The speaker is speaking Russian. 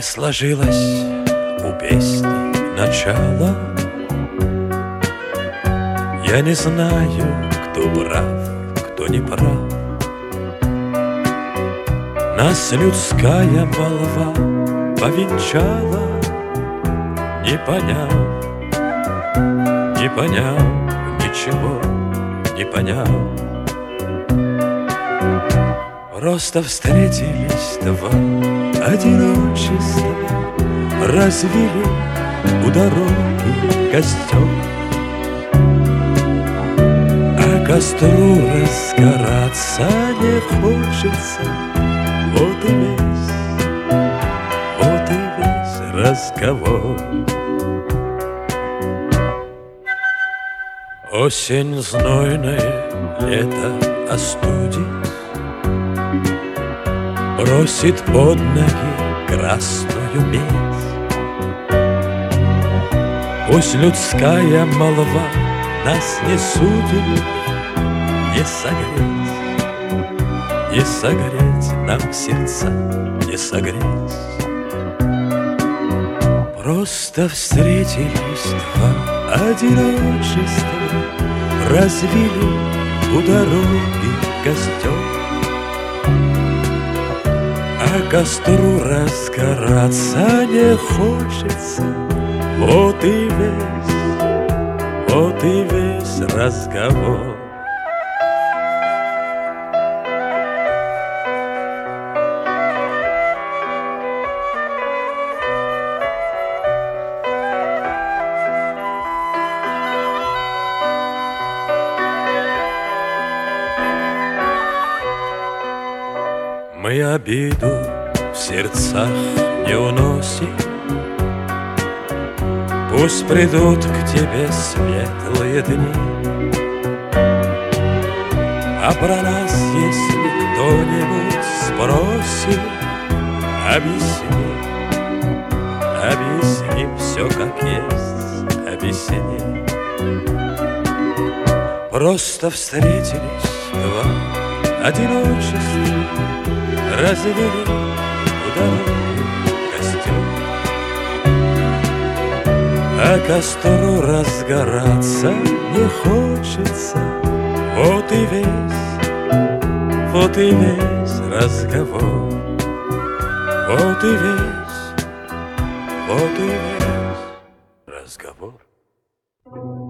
сложилось у песни начало. Я не знаю, кто прав, кто не прав. Нас людская молва повенчала, не поняв ничего, не поняв. Просто встретились два одиночества, развели у дороги костер. А костру разгораться не хочется. Вот и весь разговор. Осень знойная, лето остудит, бросит под ноги красную медь. Пусть людская молва нас не судит, не согреть нам сердца, не согреть. Просто встретились два одиночества, развели у дороги костер. А костру разгораться не хочется. Вот и весь разговор. Мы обиду в сердцах не уносим. Пусть придут к тебе светлые дни. А про нас, если кто-нибудь спросит, объясни все как есть, объясни. Просто встретились два одиночества, развели у дороги костер. А костру разгораться не хочется. Вот и весь разговор. Вот и весь разговор.